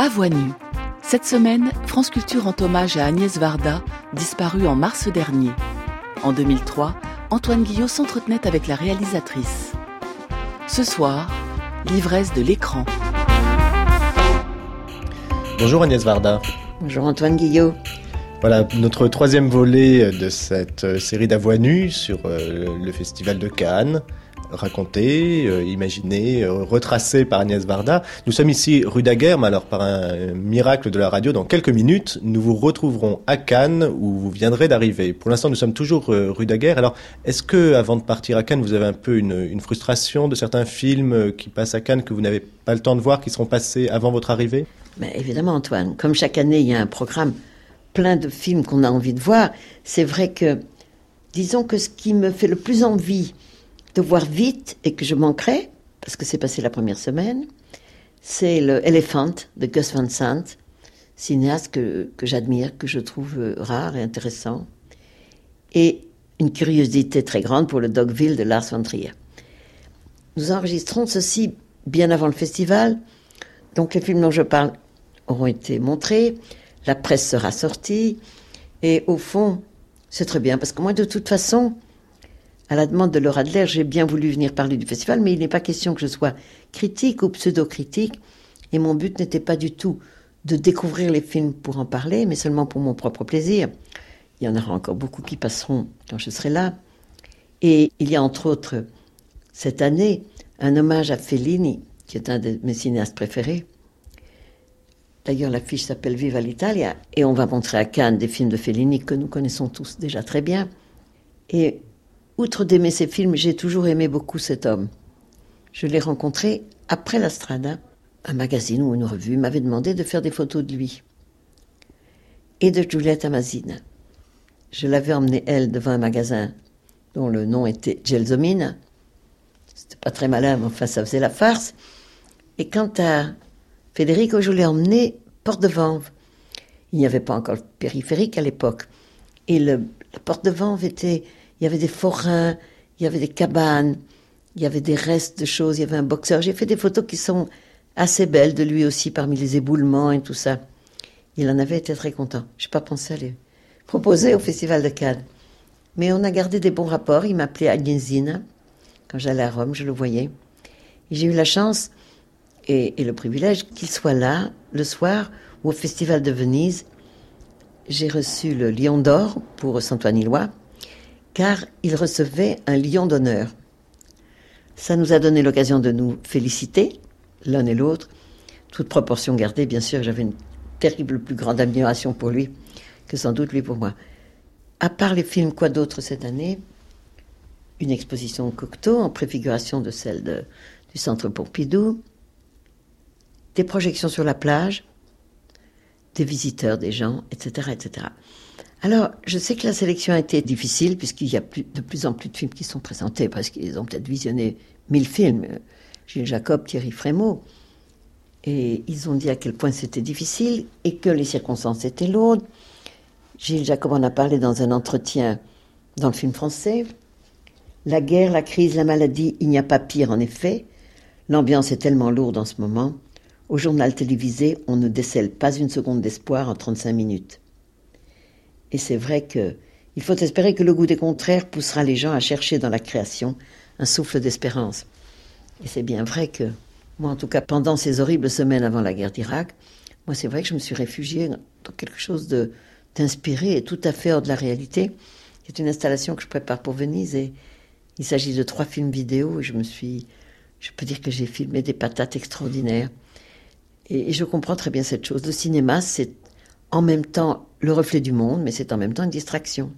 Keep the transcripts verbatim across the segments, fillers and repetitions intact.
voix nue. Cette semaine, France Culture rend hommage à Agnès Varda, disparue en mars dernier. En deux mille trois, Antoine Guillot s'entretenait avec la réalisatrice. Ce soir, l'ivresse de l'écran. Bonjour Agnès Varda. Bonjour Antoine Guillot. Voilà notre troisième volet de cette série d'À voix nue sur le Festival de Cannes. Raconté, euh, imaginé, euh, retracé par Agnès Varda. Nous sommes ici rue Daguerre, mais alors par un miracle de la radio, dans quelques minutes, nous vous retrouverons à Cannes, où vous viendrez d'arriver. Pour l'instant, nous sommes toujours euh, rue Daguerre. Alors, est-ce que, avant de partir à Cannes, vous avez un peu une, une frustration de certains films euh, qui passent à Cannes, que vous n'avez pas le temps de voir, qui seront passés avant votre arrivée ? Mais évidemment, Antoine. Comme chaque année, il y a un programme plein de films qu'on a envie de voir. C'est vrai que, disons que ce qui me fait le plus envie de voir vite et que je manquerai, parce que c'est passé la première semaine, c'est le Elephant de Gus Van Sant, cinéaste que, que j'admire, que je trouve rare et intéressant, et une curiosité très grande pour le Dogville de Lars von Trier. Nous enregistrons ceci bien avant le festival, donc les films dont je parle auront été montrés, la presse sera sortie, et au fond, c'est très bien, parce que moi, de toute façon, à la demande de Laura Adler, j'ai bien voulu venir parler du festival, mais il n'est pas question que je sois critique ou pseudo-critique. Et mon but n'était pas du tout de découvrir les films pour en parler, mais seulement pour mon propre plaisir. Il y en aura encore beaucoup qui passeront quand je serai là. Et il y a entre autres, cette année, un hommage à Fellini, qui est un de mes cinéastes préférés. D'ailleurs, l'affiche s'appelle Viva l'Italia, et on va montrer à Cannes des films de Fellini que nous connaissons tous déjà très bien. Et outre d'aimer ces films, j'ai toujours aimé beaucoup cet homme. Je l'ai rencontré après La Strada. Un magazine ou une revue m'avait demandé de faire des photos de lui. Et de Giulietta Masina. Je l'avais emmenée, elle, devant un magasin dont le nom était Gelsomina. C'était pas très malin, mais enfin, ça faisait la farce. Et quant à Federico, je l'ai emmené Porte de Vanves. Il n'y avait pas encore le périphérique à l'époque. Et le, la Porte de Vanves était... Il y avait des forains, il y avait des cabanes, il y avait des restes de choses, il y avait un boxeur. J'ai fait des photos qui sont assez belles de lui aussi, parmi les éboulements et tout ça. Il en avait été très content. Je n'ai pas pensé à les proposer au Festival de Cannes. Mais on a gardé des bons rapports. Il m'appelait Agnésina. Quand j'allais à Rome, je le voyais. Et j'ai eu la chance et, et le privilège qu'il soit là, le soir, où au Festival de Venise, j'ai reçu le Lion d'Or pour Saint-Ouen-Illois, car il recevait un lion d'honneur. Ça nous a donné l'occasion de nous féliciter, l'un et l'autre, toute proportion gardée, bien sûr, j'avais une terrible plus grande admiration pour lui que sans doute lui pour moi. À part les films, quoi d'autre cette année ? Une exposition au Cocteau, en préfiguration de celle de, du Centre Pompidou, des projections sur la plage, des visiteurs, des gens, et cetera, et cetera. Alors, je sais que la sélection a été difficile, puisqu'il y a plus, de plus en plus de films qui sont présentés, parce qu'ils ont peut-être visionné mille films, Gilles Jacob, Thierry Frémaux, et ils ont dit à quel point c'était difficile, et que les circonstances étaient lourdes. Gilles Jacob en a parlé dans un entretien dans le film français. La guerre, la crise, la maladie, il n'y a pas pire en effet. L'ambiance est tellement lourde en ce moment. Au journal télévisé, on ne décèle pas une seconde d'espoir en trente-cinq minutes. Et c'est vrai qu'il faut espérer que le goût des contraires poussera les gens à chercher dans la création un souffle d'espérance. Et c'est bien vrai que, moi en tout cas, pendant ces horribles semaines avant la guerre d'Irak, moi c'est vrai que je me suis réfugiée dans quelque chose de, d'inspiré et tout à fait hors de la réalité. C'est une installation que je prépare pour Venise et il s'agit de trois films vidéo et je me suis... Je peux dire que j'ai filmé des patates extraordinaires. Et, et je comprends très bien cette chose. Le cinéma, c'est en même temps le reflet du monde, mais c'est en même temps une distraction.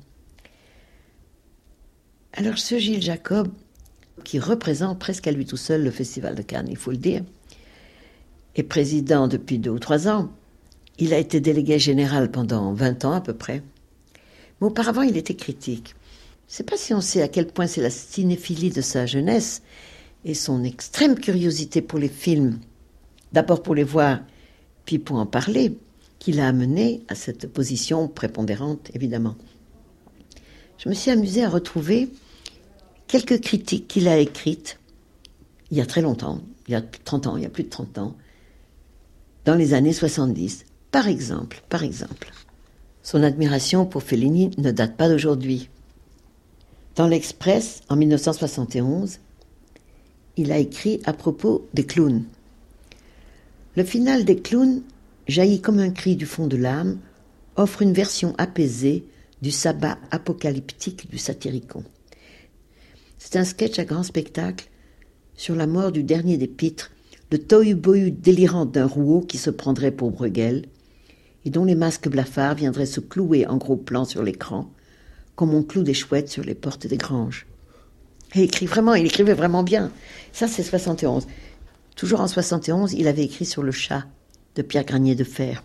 Alors ce Gilles Jacob, qui représente presque à lui tout seul le Festival de Cannes, il faut le dire, est président depuis deux ou trois ans. Il a été délégué général pendant vingt ans à peu près. Mais auparavant, il était critique. Je ne sais pas si on sait à quel point c'est la cinéphilie de sa jeunesse et son extrême curiosité pour les films, d'abord pour les voir, puis pour en parler, qui l'a amené à cette position prépondérante, évidemment. Je me suis amusée à retrouver quelques critiques qu'il a écrites il y a très longtemps, il y a trente ans, il y a plus de trente ans, dans les années soixante-dix. Par exemple, par exemple, son admiration pour Fellini ne date pas d'aujourd'hui. Dans l'Express, en mille neuf cent soixante et onze, il a écrit à propos des clowns. Le final des clowns, jaillit comme un cri du fond de l'âme, offre une version apaisée du sabbat apocalyptique du Satyricon. C'est un sketch à grand spectacle sur la mort du dernier des pitres, le tohu-bohu délirant d'un rouault qui se prendrait pour Bruegel et dont les masques blafards viendraient se clouer en gros plan sur l'écran, comme on cloue des chouettes sur les portes des granges. Et il écrit vraiment, il écrivait vraiment bien. Ça, c'est soixante et onze. Toujours en soixante et onze, il avait écrit sur le chat de Pierre Granier de Fer.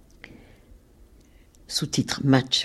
Sous-titre Match.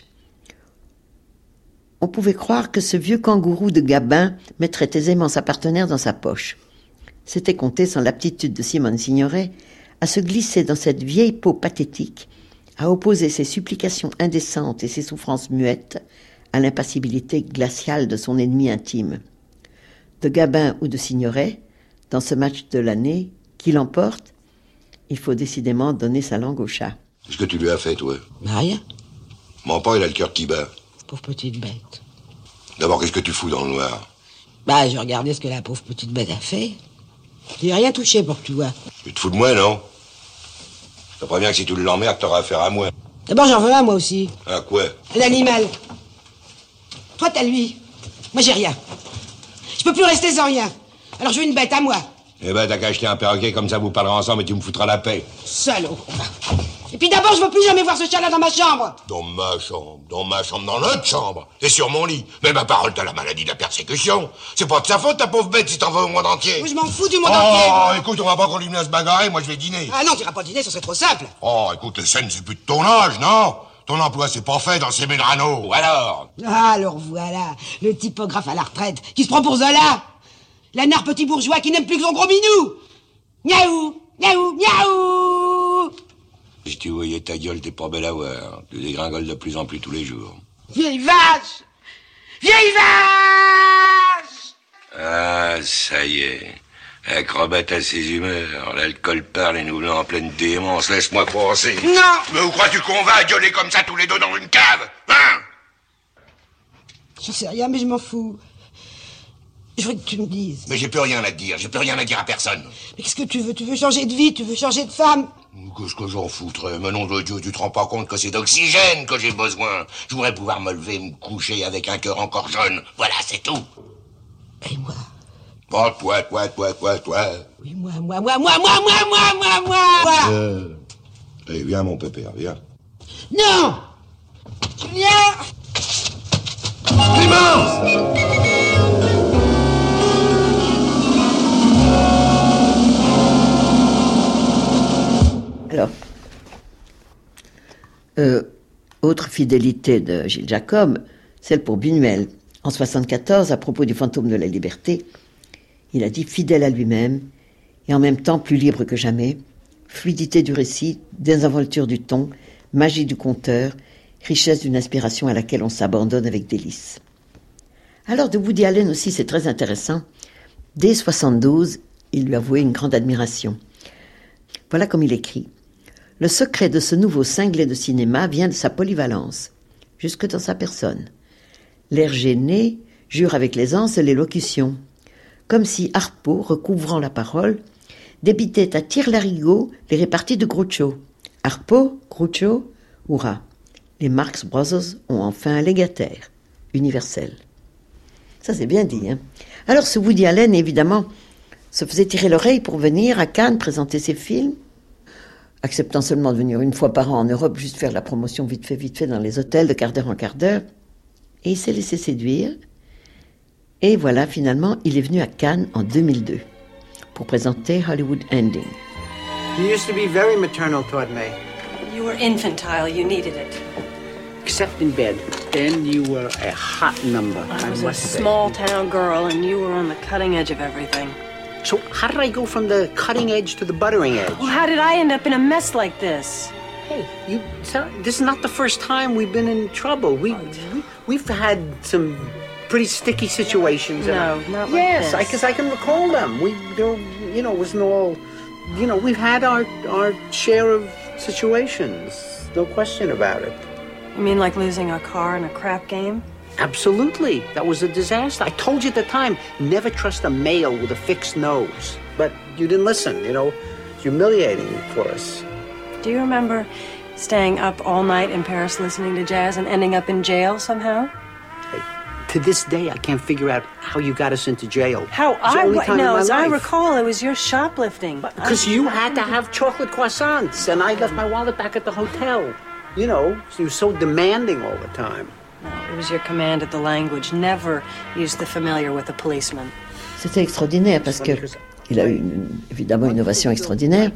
On pouvait croire que ce vieux kangourou de Gabin mettrait aisément sa partenaire dans sa poche. C'était compter sans l'aptitude de Simone Signoret à se glisser dans cette vieille peau pathétique, à opposer ses supplications indécentes et ses souffrances muettes à l'impassibilité glaciale de son ennemi intime. De Gabin ou de Signoret, dans ce match de l'année, qui l'emporte, il faut décidément donner sa langue au chat. Qu'est-ce que tu lui as fait, toi? Rien. Mens pas, il a le cœur qui bat. Pauvre petite bête. D'abord, qu'est-ce que tu fous dans le noir? Bah, je regardais ce que la pauvre petite bête a fait. J'ai rien touché pour que tu vois. Tu te fous de moi, non? Je te préviens que si tu l'emmerdes, t'auras affaire à moi. D'abord, j'en veux un, moi aussi. À quoi? L'animal. Toi, t'as lui. Moi, j'ai rien. Je peux plus rester sans rien. Alors, je veux une bête à moi. Eh ben, t'as qu'à acheter un perroquet, comme ça vous parlerez ensemble et tu me foutras la paix. Salaud. Et puis d'abord, je veux plus jamais voir ce chat-là dans ma chambre. Dans ma chambre, dans ma chambre, dans notre chambre. Et sur mon lit. Mais ma parole, t'as la maladie de la persécution. C'est pas de sa faute, ta pauvre bête, si t'en veux au monde entier. Oui, je m'en fous du monde oh, entier. Oh, écoute, on va pas continuer à se bagarrer, moi je vais dîner. Ah non, t'iras pas dîner, ce serait trop simple. Oh, écoute, les scènes, c'est plus de ton âge, non? Ton emploi, c'est pas fait dans ces Medrano. Ou alors? Ah, alors voilà, le typographe à la retraite, qui se prend pour Zola. L'anard petit bourgeois qui n'aime plus que son gros minou. Miaou, miaou, miaou. Si tu voyais ta gueule, t'es pas belle à voir. Tu dégringoles de plus en plus tous les jours. Vieille vache! Vieille vache! Ah, ça y est. Acrobate à ses humeurs. L'alcool parle et nous là en pleine démence. Laisse-moi penser. Non! Mais où crois-tu qu'on va gueuler comme ça tous les deux dans une cave? Hein? Je sais rien, mais je m'en fous. Je veux que tu me dises. Mais j'ai plus rien à te dire. J'ai plus rien à dire à personne. Mais qu'est-ce que tu veux? Tu veux changer de vie? Tu veux changer de femme? Qu'est-ce que j'en foutrais? Mais nom de Dieu, tu te rends pas compte que c'est d'oxygène que j'ai besoin. Je voudrais pouvoir me lever, me coucher avec un cœur encore jeune. Voilà, c'est tout. Et moi? Oh, toi, toi, toi, toi, toi. Oui, moi, moi, moi, moi, moi, moi, moi, moi, moi. Euh... Allez, viens, mon pépère, viens. Non! Julien! Clémence! Alors, euh, autre fidélité de Gilles Jacob, celle pour Buñuel. En soixante-quatorze, à propos du fantôme de la liberté, il a dit fidèle à lui-même et en même temps plus libre que jamais, fluidité du récit, désinvolture du ton, magie du conteur, richesse d'une inspiration à laquelle on s'abandonne avec délice. Alors de Woody Allen aussi, c'est très intéressant. Dès soixante-douze, il lui avouait une grande admiration. Voilà comme il écrit. Le secret de ce nouveau cinglé de cinéma vient de sa polyvalence, jusque dans sa personne. L'air gêné jure avec l'aisance l'élocution, comme si Harpo, recouvrant la parole, débitait à tire-larigot les réparties de Groucho. Harpo, Groucho, hurrah. Les Marx Brothers ont enfin un légataire, universel. Ça c'est bien dit, hein. Alors ce Woody Allen, évidemment, se faisait tirer l'oreille pour venir à Cannes présenter ses films, acceptant seulement de venir une fois par an en Europe, juste faire la promotion vite fait, vite fait dans les hôtels de quart d'heure en quart d'heure. Et il s'est laissé séduire. Et voilà, finalement, il est venu à Cannes en deux mille deux pour présenter Hollywood Ending. You used to be very maternal toward me. You were infantile, you needed it. Except in bed. Then you were a hot number. I was I a must say. small town girl and you were on the cutting edge of everything. So how did I go from the cutting edge to the buttering edge? Well, how did I end up in a mess like this? Hey, you. This is not the first time we've been in trouble. We, we we've had some pretty sticky situations. No, not like yes, this. because I, I can recall them. We, there, you know, it wasn't all you know, we've had our, our share of situations. No question about it. You mean like losing a car in a crap game? Absolutely. That was a disaster. I told you at the time, never trust a male with a fixed nose. But you didn't listen, you know. It's humiliating for us. Do you remember staying up all night in Paris listening to jazz and ending up in jail somehow? Hey, to this day, I can't figure out how you got us into jail. How It's the I only wa- time in no, my as I life. recall, it was your shoplifting. Because you had to have chocolate croissants, and I left my wallet back at the hotel. You know, you were so demanding all the time. No, it was your command of the language. Never use the familiar with a policeman. C'était extraordinaire parce que il a eu une- évidemment une ovation extraordinaire.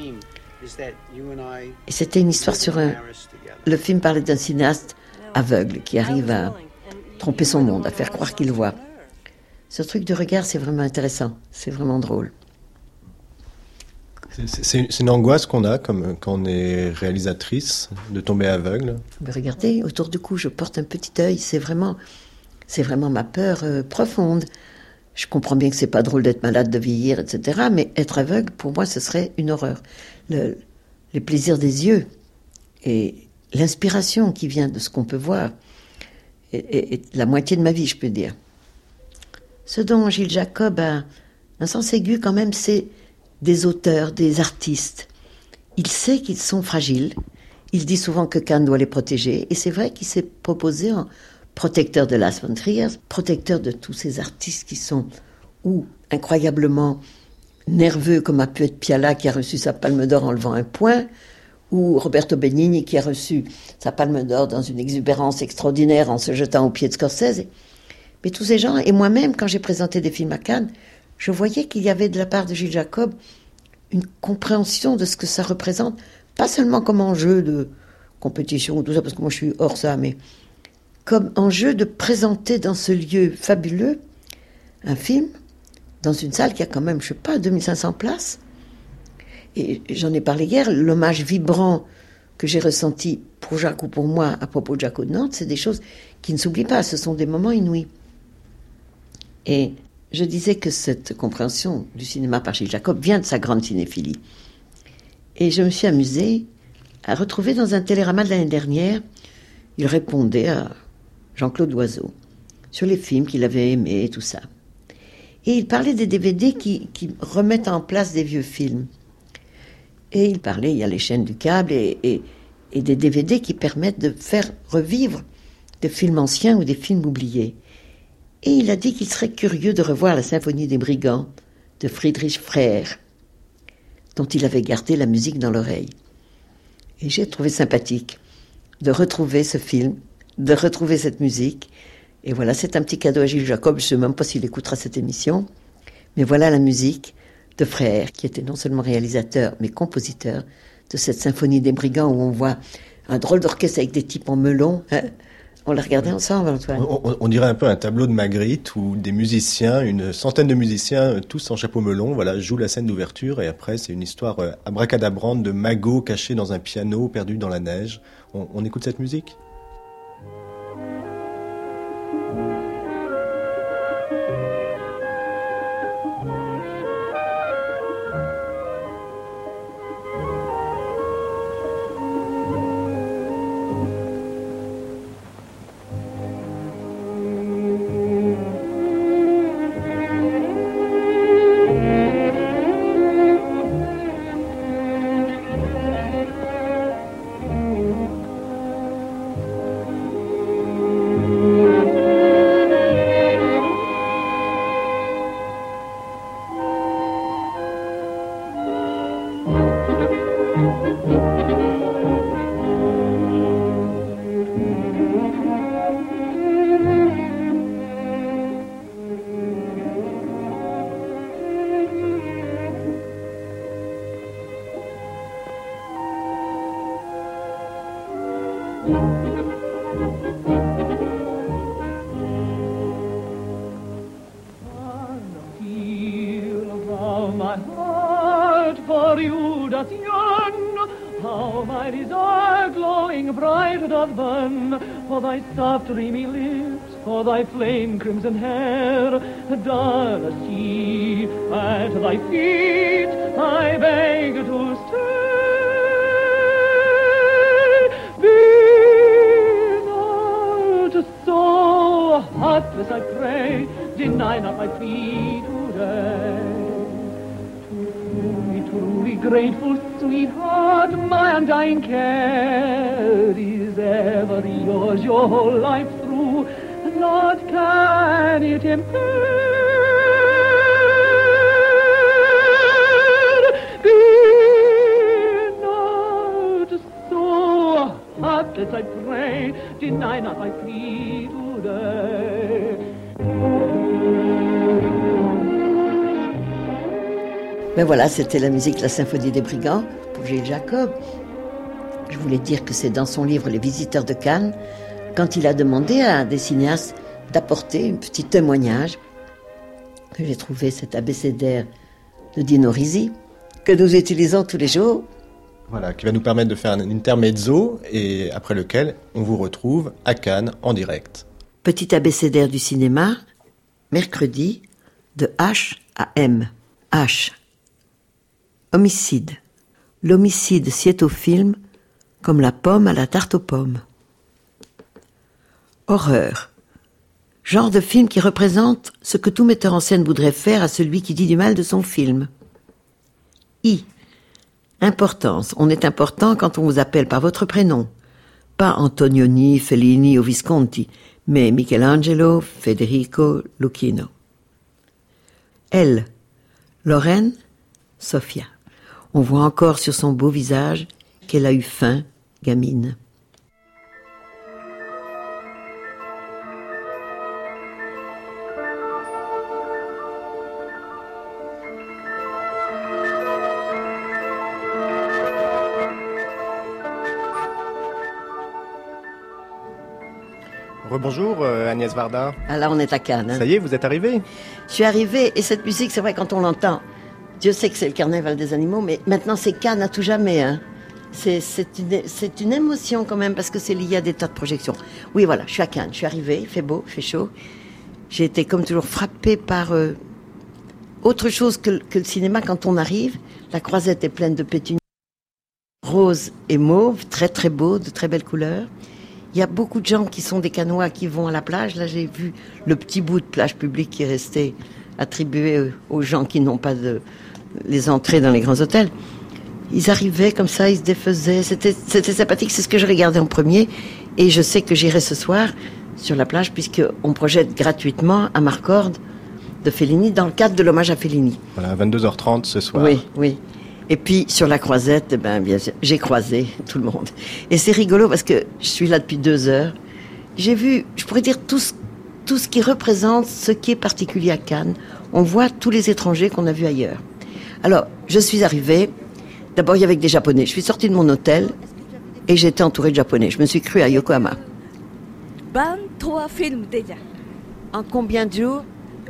Et c'était une histoire sur un... Le film parlait d'un cinéaste aveugle qui arrive à tromper son monde, à faire croire qu'il voit. Ce truc de regard, c'est vraiment intéressant. C'est vraiment drôle. C'est- C'est c'est une angoisse qu'on a comme, quand on est réalisatrice, de tomber aveugle. Mais regardez, autour du cou, je porte un petit œil. C'est vraiment, c'est vraiment ma peur euh, profonde. Je comprends bien que c'est pas drôle d'être malade, de vieillir, et cetera. Mais être aveugle, pour moi, ce serait une horreur. Le, les plaisirs des yeux et l'inspiration qui vient de ce qu'on peut voir est, est- est la moitié de ma vie, je peux dire. Ce dont Gilles Jacob a un sens aigu quand même, c'est des auteurs, des artistes. Il sait qu'ils sont fragiles. Il dit souvent que Cannes doit les protéger. Et c'est vrai qu'il s'est proposé en protecteur de Lars von Trier, protecteur de tous ces artistes qui sont ou incroyablement nerveux, comme a pu être Piala qui a reçu sa Palme d'Or en levant un poing, ou Roberto Benigni qui a reçu sa Palme d'Or dans une exubérance extraordinaire en se jetant aux pieds de Scorsese. Mais tous ces gens, et moi-même, quand j'ai présenté des films à Cannes, je voyais qu'il y avait de la part de Gilles Jacob une compréhension de ce que ça représente, pas seulement comme enjeu de compétition ou tout ça, parce que moi je suis hors ça, mais comme enjeu de présenter dans ce lieu fabuleux un film, dans une salle qui a quand même, je sais pas, deux mille cinq cents places. Et j'en ai parlé hier, l'hommage vibrant que j'ai ressenti pour Jacques ou pour moi à propos de Jacques de Nantes, c'est des choses qui ne s'oublient pas, ce sont des moments inouïs. Et je disais que cette compréhension du cinéma par Gilles Jacob vient de sa grande cinéphilie. Et je me suis amusée à retrouver dans un télérama de l'année dernière, il répondait à Jean-Claude Loiseau sur les films qu'il avait aimés et tout ça. Et il parlait des D V D qui, qui remettent en place des vieux films. Et il parlait, il y a les chaînes du câble et, et, et des D V D qui permettent de faire revivre des films anciens ou des films oubliés. Et il a dit qu'il serait curieux de revoir la Symphonie des Brigands de Friedrich Frère, dont il avait gardé la musique dans l'oreille. Et j'ai trouvé sympathique de retrouver ce film, de retrouver cette musique. Et voilà, c'est un petit cadeau à Gilles Jacob. Je ne sais même pas s'il écoutera cette émission. Mais voilà la musique de Frère, qui était non seulement réalisateur, mais compositeur de cette Symphonie des Brigands où on voit un drôle d'orchestre avec des types en melon. Hein. On l'a regardé ensemble, Antoine. On, on- on dirait un peu un tableau de Magritte où des musiciens, une centaine de musiciens, tous en chapeau melon, voilà, jouent la scène d'ouverture et après c'est une histoire euh, abracadabrante de magots cachés dans un piano perdu dans la neige. On, on écoute cette musique ? My heart for you doth yearn, how my desire glowing bright doth burn, for thy soft dreamy lips for thy flame crimson hair, dull as sea, at thy feet I beg to stay. Be not so heartless, I pray, deny not my plea today. Truly, truly grateful, sweetheart, my undying care is ever yours, your whole life through. Not can it impair. Be not so heartless, I pray, deny not my plea today. Ben voilà, c'était la musique de la Symphonie des Brigands pour Gilles Jacob. Je voulais dire que c'est dans son livre Les Visiteurs de Cannes, quand il a demandé à des cinéastes d'apporter un petit témoignage, que j'ai trouvé cet abécédaire de Dino Risi, que nous utilisons tous les jours. Voilà, qui va nous permettre de faire un intermezzo, et après lequel on vous retrouve à Cannes en direct. Petit abécédaire du cinéma, mercredi, de H à M. H. Homicide. L'homicide sied au film comme la pomme à la tarte aux pommes. Horreur. Genre de film qui représente ce que tout metteur en scène voudrait faire à celui qui dit du mal de son film. I. Importance. On est important quand on vous appelle par votre prénom. Pas Antonioni, Fellini ou Visconti, mais Michelangelo, Federico, Lucchino. L. Lorraine, Sofia. On voit encore sur son beau visage qu'elle a eu faim, gamine. Rebonjour euh, Agnès Varda. Ah là, on est à Cannes. Hein. Ça y est, vous êtes arrivée ? Je suis arrivée, et cette musique, c'est vrai, quand on l'entend, Dieu sait que c'est le carnaval des animaux, mais maintenant c'est Cannes à tout jamais. Hein. C'est, c'est, une, c'est une émotion quand même, parce que c'est lié à des tas de projections. Oui, voilà, je suis à Cannes, je suis arrivée, il fait beau, il fait chaud. J'ai été comme toujours frappée par euh, autre chose que, que le cinéma quand on arrive. La croisette est pleine de pétunias roses et mauves, très très beaux, de très belles couleurs. Il y a beaucoup de gens qui sont des Cannois qui vont à la plage. Là, j'ai vu le petit bout de plage publique qui est resté attribué aux gens qui n'ont pas de, les entrées dans les grands hôtels. Ils arrivaient comme ça, ils se défaisaient. C'était, c'était sympathique, c'est ce que je regardais en premier. Et je sais que j'irai ce soir sur la plage puisqu'on projette gratuitement à Marcorde de Fellini dans le cadre de l'hommage à Fellini. Voilà, à vingt-deux heures trente ce soir. Oui, oui. Et puis, sur la croisette, eh ben, bien sûr, j'ai croisé tout le monde. Et c'est rigolo parce que je suis là depuis deux heures. J'ai vu, je pourrais dire, tout ce, tout ce qui représente ce qui est particulier à Cannes. On voit tous les étrangers qu'on a vus ailleurs. Alors, je suis arrivée. D'abord, il y avait des Japonais. Je suis sortie de mon hôtel et j'étais entourée de Japonais. Je me suis crue à Yokohama. vingt-trois films déjà. En combien de jours ?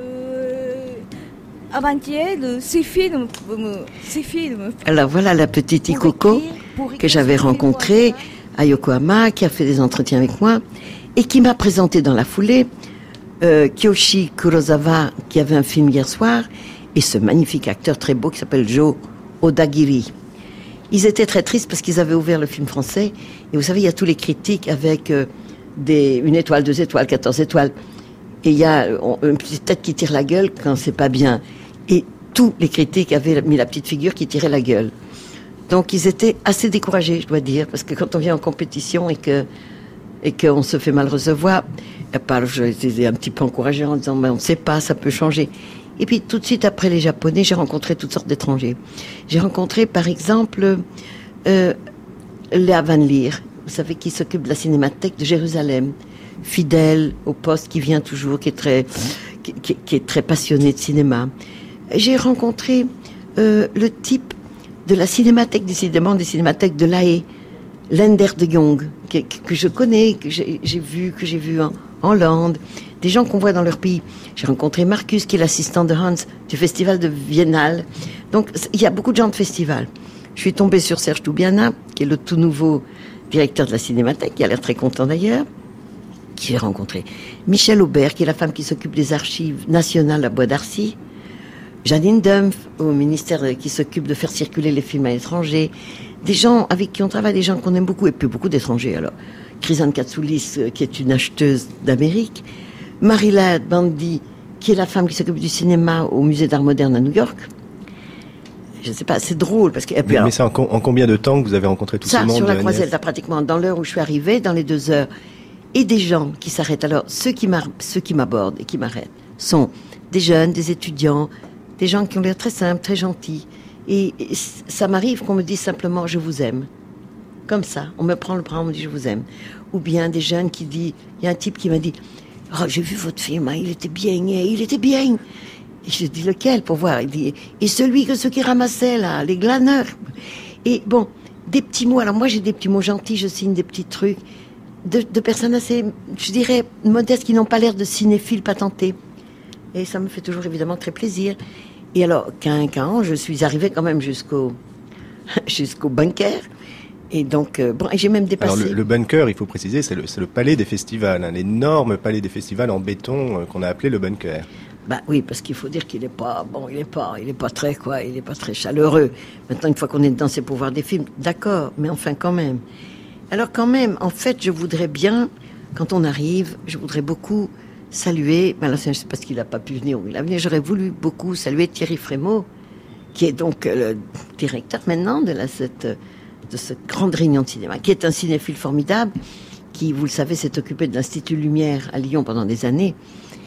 Avant-hier, six films, six films. Alors voilà la petite Ikoko que j'avais rencontrée à Yokohama, qui a fait des entretiens avec moi et qui m'a présenté dans la foulée euh, Kiyoshi Kurosawa, qui avait un film hier soir, et ce magnifique acteur très beau qui s'appelle Joe Odagiri. Ils étaient très tristes parce qu'ils avaient ouvert le film français, et vous savez, il y a tous les critiques avec euh, des, une étoile, deux étoiles, quatorze étoiles, et il y a on, une petite tête qui tire la gueule quand c'est pas bien. Et tous les critiques avaient mis la petite figure qui tirait la gueule. Donc ils étaient assez découragés, je dois dire, parce que quand on vient en compétition et que et qu'on se fait mal recevoir, je les ai un petit peu encouragés en disant, mais on ne sait pas, ça peut changer. Et puis tout de suite après les Japonais, j'ai rencontré toutes sortes d'étrangers. J'ai rencontré par exemple euh, Léa Van Leer, vous savez, qui s'occupe de la Cinémathèque de Jérusalem, fidèle au poste, qui vient toujours, qui est très, qui, qui, qui est très passionné de cinéma. J'ai rencontré euh, le type de la cinémathèque, décidément des cinémathèques de La Haye, Lender de Jong, que, que je connais, que j'ai, j'ai vu, que j'ai vu en Hollande, des gens qu'on voit dans leur pays. J'ai rencontré Marcus, qui est l'assistant de Hans du festival de Biennale. Donc il y a beaucoup de gens de festival. Je suis tombée sur Serge Toubiana, qui est le tout nouveau directeur de la cinémathèque, qui a l'air très content d'ailleurs. qui j'ai rencontré. Michel Aubert, qui est la femme qui s'occupe des archives nationales à Bois d'Arcy. Janine Dumpf, au ministère qui s'occupe de faire circuler les films à l'étranger. Des gens avec qui on travaille, des gens qu'on aime beaucoup, et puis beaucoup d'étrangers. Alors, Chrysanne Katsoulis, qui est une acheteuse d'Amérique. Marila Bandi, qui est la femme qui s'occupe du cinéma au Musée d'Art Moderne à New York. Je ne sais pas, c'est drôle. Parce que, mais, mais c'est en, en combien de temps que vous avez rencontré tout ce monde? Ça, sur la Croisette, là, pratiquement dans l'heure où je suis arrivée, dans les deux heures. Et des gens qui s'arrêtent. Alors, ceux qui, ceux qui m'abordent et qui m'arrêtent sont des jeunes, des étudiants, des gens qui ont l'air très simples, très gentils. Et, et ça m'arrive qu'on me dise simplement « je vous aime ». Comme ça, on me prend le bras, on me dit « je vous aime ». Ou bien des jeunes qui disent... Il y a un type qui m'a dit « oh, j'ai vu votre film, hein, il était bien, il était bien ». Et je dis « lequel ?» pour voir. Il dit « et celui que ceux qui ramassaient, là, les glaneurs ». Et bon, des petits mots. Alors moi, j'ai des petits mots gentils, je signe des petits trucs. De, de personnes assez, je dirais, modestes, qui n'ont pas l'air de cinéphiles patentés. Et ça me fait toujours évidemment très plaisir. Et alors, quinquant, je suis arrivée quand même jusqu'au jusqu'au bunker. Et donc, euh, bon, et j'ai même dépassé... Alors le, le bunker, il faut préciser, c'est le, c'est le palais des festivals, hein, l'énorme palais des festivals en béton euh, qu'on a appelé le bunker. Bah oui, parce qu'il faut dire qu'il n'est pas, bon, il n'est pas, il est pas très, quoi, il n'est pas très chaleureux. Maintenant, une fois qu'on est dedans, c'est pour voir des films, d'accord, mais enfin quand même... Alors quand même, en fait, je voudrais bien, quand on arrive, je voudrais beaucoup saluer, ben là, je ne sais pas ce qu'il n'a pas pu venir ou il a venu, j'aurais voulu beaucoup saluer Thierry Frémaux, qui est donc le directeur maintenant de, la, cette, de cette grande réunion de cinéma, qui est un cinéphile formidable, qui, vous le savez, s'est occupé de l'Institut Lumière à Lyon pendant des années.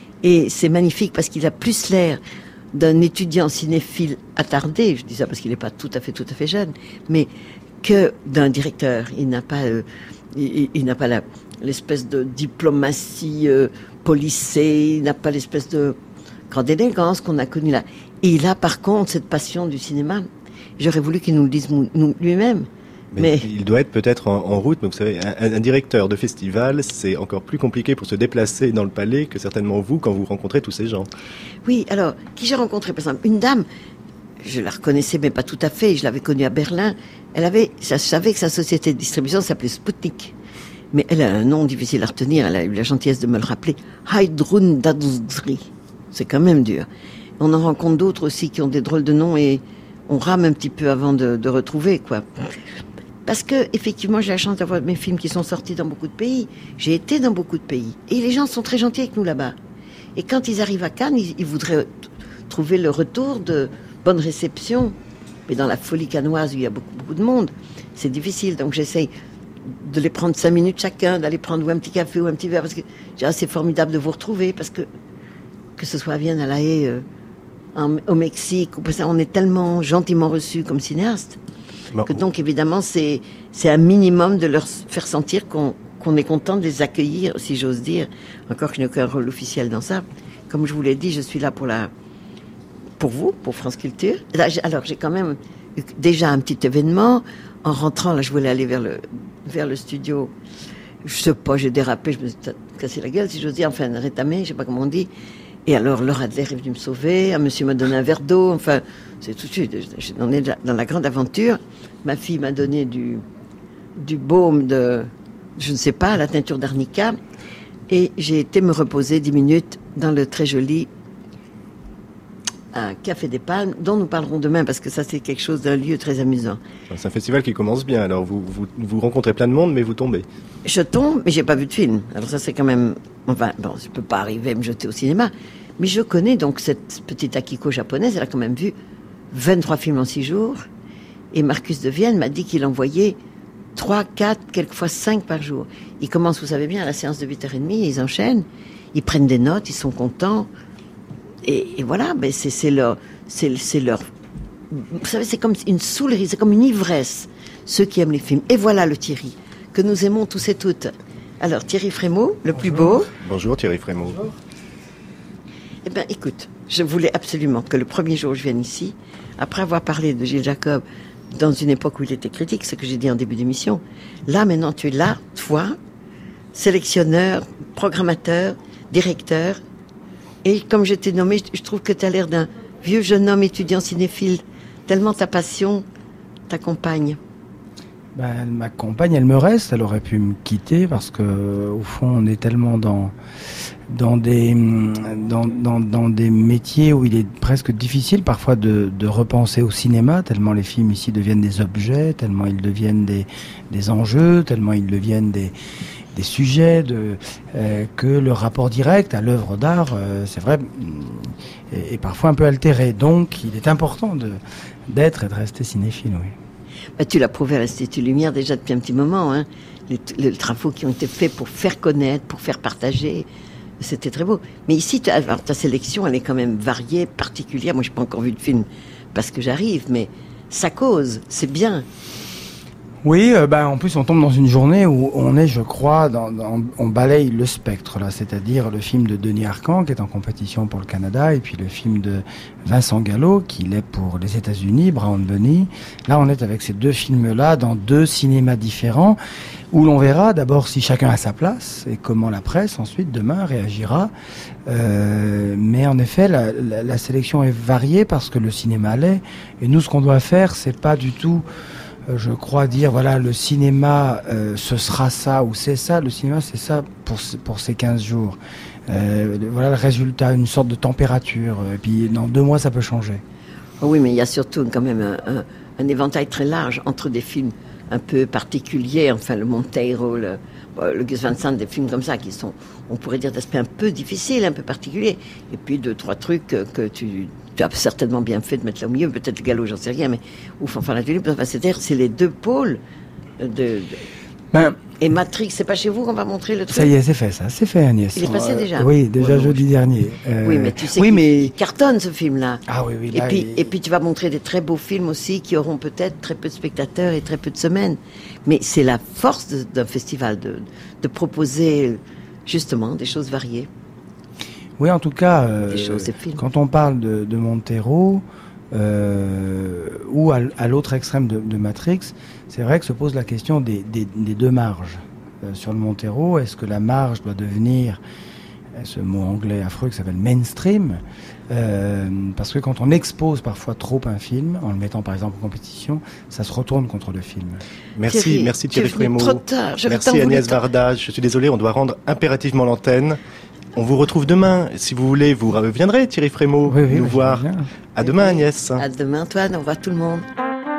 Et c'est magnifique parce qu'il a plus l'air d'un étudiant cinéphile attardé, je dis ça parce qu'il n'est pas tout à fait, tout à fait jeune, mais... que d'un directeur. Il n'a pas, euh, il, il n'a pas la, l'espèce de diplomatie euh, policée, il n'a pas l'espèce de grande élégance qu'on a connue là. Et il a par contre cette passion du cinéma. J'aurais voulu qu'il nous le dise nous, lui-même. Mais, mais il doit être peut-être en, en route. Mais vous savez, un, un directeur de festival, c'est encore plus compliqué pour se déplacer dans le palais que certainement vous quand vous rencontrez tous ces gens. Oui, alors, qui j'ai rencontré par exemple une dame. Je la reconnaissais, mais pas tout à fait. Je l'avais connue à Berlin. Elle avait, je savais que sa société de distribution s'appelait Sputnik. Mais elle a un nom difficile à retenir. Elle a eu la gentillesse de me le rappeler. Heidrun Daduzri. C'est quand même dur. On en rencontre d'autres aussi qui ont des drôles de noms et on rame un petit peu avant de, de retrouver, quoi. Parce que, effectivement, j'ai la chance d'avoir mes films qui sont sortis dans beaucoup de pays. J'ai été dans beaucoup de pays. Et les gens sont très gentils avec nous là-bas. Et quand ils arrivent à Cannes, ils, ils voudraient t- trouver le retour de bonne réception. Mais dans la folie cannoise où il y a beaucoup, beaucoup de monde, c'est difficile. Donc j'essaye de les prendre cinq minutes chacun, d'aller prendre ou un petit café ou un petit verre, parce que ah, c'est formidable de vous retrouver, parce que que ce soit à Vienne, à La Haye, euh, en, au Mexique, on est tellement gentiment reçus comme cinéastes, bon. que donc évidemment c'est c'est un minimum de leur faire sentir qu'on qu'on est content de les accueillir, si j'ose dire. Encore que je n'ai aucun rôle officiel dans ça. Comme je vous l'ai dit, je suis là pour la pour vous, pour France Culture. Alors, j'ai quand même eu déjà un petit événement. En rentrant, là, je voulais aller vers le, vers le studio. Je sais pas, j'ai dérapé, je me suis cassé la gueule, si j'ose dire, enfin, rétamé, je sais pas comment on dit. Et alors, Laura Adler est venue me sauver, un monsieur m'a donné un verre d'eau, enfin, c'est tout de suite, on est dans la grande aventure. Ma fille m'a donné du, du baume de, je ne sais pas, la teinture d'arnica. Et j'ai été me reposer dix minutes dans le très joli un Café des Palmes, dont nous parlerons demain, parce que ça, c'est quelque chose d'un lieu très amusant. C'est un festival qui commence bien, alors vous, vous, vous rencontrez plein de monde, mais vous tombez. Je tombe, mais j'ai pas vu de film. Alors ça, c'est quand même... Enfin, bon, je peux pas arriver à me jeter au cinéma, mais je connais donc cette petite Akiko japonaise, elle a quand même vu vingt-trois films en six jours, et Marcus de Vienne m'a dit qu'il envoyait trois, quatre, quelquefois cinq par jour. Ils commencent, vous savez bien, à la séance de huit heures trente, ils enchaînent, ils prennent des notes, ils sont contents. Et, et voilà, ben c'est, c'est leur, c'est, c'est leur, vous savez, c'est comme une saoulerie, c'est comme une ivresse, ceux qui aiment les films. Et voilà le Thierry, que nous aimons tous et toutes. Alors, Thierry Frémaux, le Bonjour. Plus beau. Bonjour Thierry Frémaux. Bonjour. Eh bien, écoute, je voulais absolument que le premier jour où je vienne ici, après avoir parlé de Gilles Jacob, dans une époque où il était critique, ce que j'ai dit en début d'émission, là, maintenant, tu es là, toi, sélectionneur, programmateur, directeur. Et comme je t'ai nommé, je trouve que tu as l'air d'un vieux jeune homme étudiant cinéphile. Tellement ta passion t'accompagne. Ben, elle m'accompagne, elle me reste, elle aurait pu me quitter parce que au fond on est tellement dans dans des dans, dans, dans des métiers où il est presque difficile parfois de, de repenser au cinéma, tellement les films ici deviennent des objets, tellement ils deviennent des, des enjeux, tellement ils deviennent des, des sujets, de, euh, que le rapport direct à l'œuvre d'art, euh, c'est vrai, est, est parfois un peu altéré. Donc il est important de, d'être et de rester cinéphile, oui. Bah, tu l'as prouvé à l'Institut Lumière déjà depuis un petit moment, hein. Les, les travaux qui ont été faits pour faire connaître, pour faire partager, c'était très beau. Mais ici, ta, alors, ta sélection, elle est quand même variée, particulière. Moi, je n'ai pas encore vu de film parce que j'arrive, mais ça cause, c'est bien. Oui, euh, bah, en plus on tombe dans une journée où on est, je crois, dans, dans, on balaye le spectre, là, c'est-à-dire le film de Denis Arcand qui est en compétition pour le Canada, et puis le film de Vincent Gallo qui l'est pour les États-Unis, Brown Bunny. Là, on est avec ces deux films-là dans deux cinémas différents, où l'on verra d'abord si chacun a sa place et comment la presse ensuite demain réagira. Euh, mais en effet, la, la, la sélection est variée parce que le cinéma l'est, et nous, ce qu'on doit faire, c'est pas du tout, je crois, dire voilà, le cinéma euh, ce sera ça ou c'est ça. Le cinéma c'est ça pour pour ces quinze jours. Euh, voilà le résultat, une sorte de température, et puis dans deux mois ça peut changer. Oh oui, mais il y a surtout quand même un, un, un éventail très large entre des films un peu particuliers, enfin le Monteiro, le, le Gus Van Sant, des films comme ça qui sont, on pourrait dire, d'aspect un peu difficile, un peu particulier, et puis deux trois trucs que, que tu tu as certainement bien fait de mettre là au milieu, peut-être le Gallo, j'en sais rien, mais ouf, enfin la tulipe, enfin, c'est-à-dire c'est les deux pôles de, de... Ben, et Matrix, c'est pas chez vous qu'on va montrer le truc? Ça y est, c'est fait, ça, c'est fait, Agnès. Il est passé euh, déjà? Oui, déjà ouais, jeudi ouais. dernier. Euh, oui, mais tu sais oui, qu'il mais... il cartonne ce film-là. Ah oui, oui. Et Là, puis, il... et puis tu vas montrer des très beaux films aussi qui auront peut-être très peu de spectateurs et très peu de semaines. Mais c'est la force de, d'un festival de, de proposer justement des choses variées. Oui, en tout cas, euh, choses, quand on parle de, de Monteiro euh, ou à, à l'autre extrême de, de Matrix, c'est vrai que se pose la question des, des, des deux marges. Euh, sur le Monteiro, est-ce que la marge doit devenir, ce mot anglais affreux qui s'appelle mainstream, euh, parce que quand on expose parfois trop un film, en le mettant par exemple en compétition, ça se retourne contre le film. Merci, Thierry, merci Thierry Frémaux. Merci Agnès Varda. Je suis désolé, on doit rendre impérativement l'antenne. On vous retrouve demain. Si vous voulez, vous reviendrez, Thierry Frémaux, oui, oui, nous oui, voir. À demain, Agnès. À demain, Antoine. Au revoir tout le monde.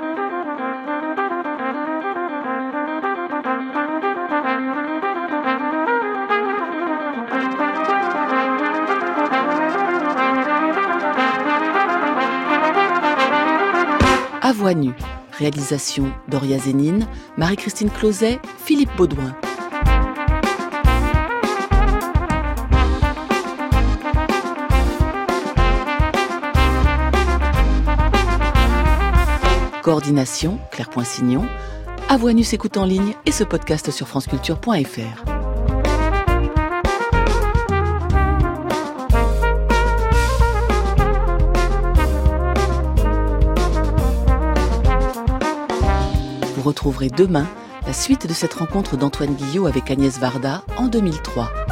À voix nue. Réalisation Doria Zénine, Marie-Christine Closet, Philippe Baudouin. Coordination, Claire Poinsignon. À Voix nue s'écoute en ligne et ce podcast sur franceculture point f r. Vous retrouverez demain la suite de cette rencontre d'Antoine Guillot avec Agnès Varda en deux mille trois.